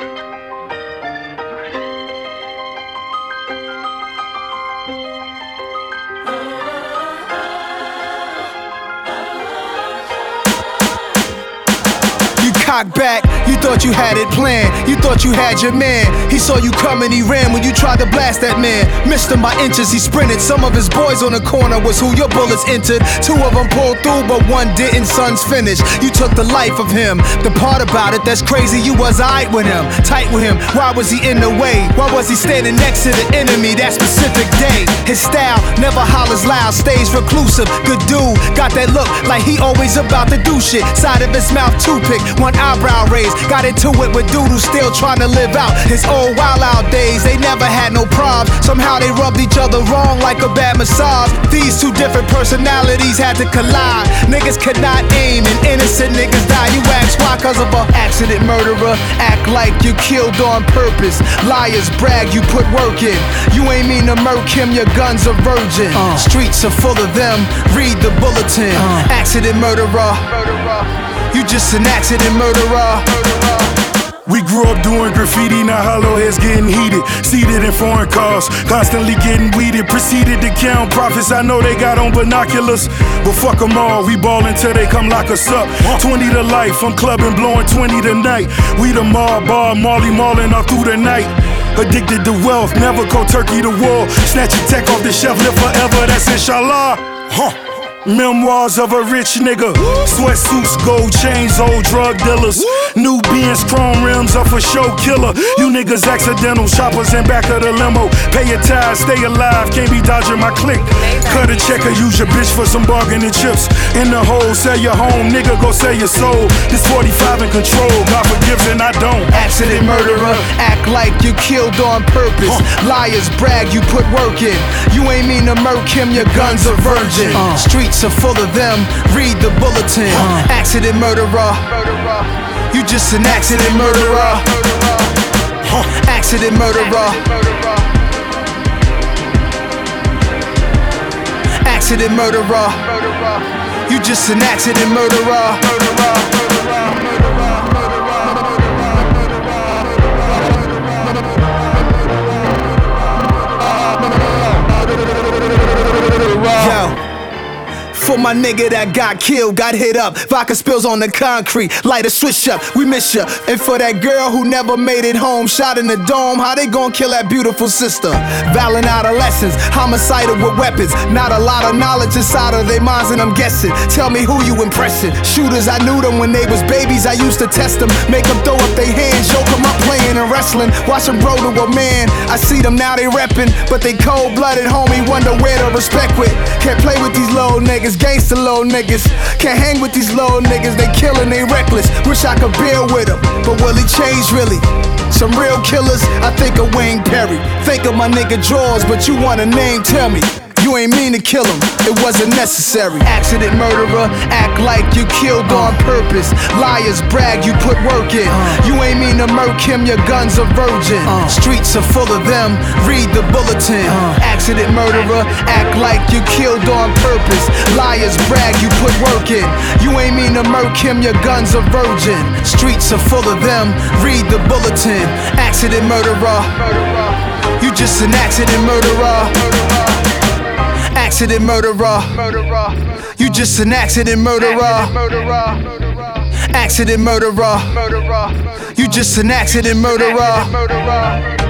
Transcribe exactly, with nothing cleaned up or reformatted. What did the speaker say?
Cock back, you thought you had it planned. You thought you had your man. He saw you coming, he ran when you tried to blast that man. Missed him by inches, he sprinted. Some of his boys on the corner was who your bullets entered. Two of them pulled through, but one didn't. Son's finished. You took the life of him. The part about it that's crazy, you was aight with him, tight with him. Why was he in the way? Why was he standing next to the enemy that specific day? His style never hollers loud, stays reclusive. Good dude, got that look like he always about to do shit. Side of his mouth toothpick, one eyebrow raised. Got into it with dude who's still trying to live out his old wild out days. They never had no problems. Somehow they rubbed each other wrong like a bad massage. These two different personalities had to collide. Niggas could not aim and innocent niggas die. You ask why? Cause of a accident murderer. Act like you killed on purpose. Liars brag you put work in. You ain't mean to murk him, your gun's a virgin. uh. Streets are full of them, read the bulletin. uh. Accident murderer. You just an accident murderer. We grew up doing graffiti, now hollow heads getting heated. Seated in foreign cars, constantly getting weeded. Proceeded to count profits, I know they got on binoculars. But fuck them all, we ball until they come lock us up. twenty to life, I'm clubbing, blowing twenty tonight. We the mall bar, Marley mauling all through the night. Addicted to wealth, never cold turkey to war. Snatch a tech off the shelf, live forever, that's inshallah. Huh. Memoirs of a rich nigga. Sweatsuits, gold chains, old drug dealers. New Benz, chrome rims are for show killer. You niggas accidental, shoppers in back of the limo. Pay your tithes, stay alive, can't be dodging my click. Cut a check or use your bitch for some bargaining chips. In the hole, sell your home, nigga, go sell your soul. This forty-five in control, God forgives and I don't. Accident murderer, act like you killed on purpose. uh. Liars brag you put work in. You ain't mean to murk him, your gun's a virgin. uh. Streets are full of them, read the bulletin. uh. Accident murderer. You just an accident murderer. Huh. Accident murderer. Accident murderer. You just an accident murderer. Yo. For my nigga that got killed, got hit up. Vodka spills on the concrete, light a switch up, we miss ya. And for that girl who never made it home, shot in the dome, how they gon' kill that beautiful sister? Violent adolescents, homicidal with weapons. Not a lot of knowledge inside of their minds and I'm guessing. Tell me who you impressing. Shooters, I knew them when they was babies, I used to test them. Make them throw up their hands, yoke them up playing and wrestling. Watch them grow to a man, I see them now they reppin'. But they cold-blooded, homie, wonder where to respect with. Can't play with these little niggas. Gangsta little niggas, can't hang with these little niggas. They killin', they reckless. Wish I could build with them, but will he change really? Some real killers, I think of Wayne Perry. Think of my nigga Jaws, but you want a name, tell me. You ain't mean to kill him, it wasn't necessary. Accident murderer, act like you killed on purpose. Liars brag you put work in. You ain't mean to murk him, your gun's a virgin. Streets are full of them, read the bulletin. Accident murderer, act like you killed on purpose. Liars brag you put work in. You ain't mean to murk him, your gun's a virgin. Streets are full of them, read the bulletin. Accident murderer, you just an accident murderer. Accident murderer. You just an accident murderer. Accident murderer. You just an accident murderer.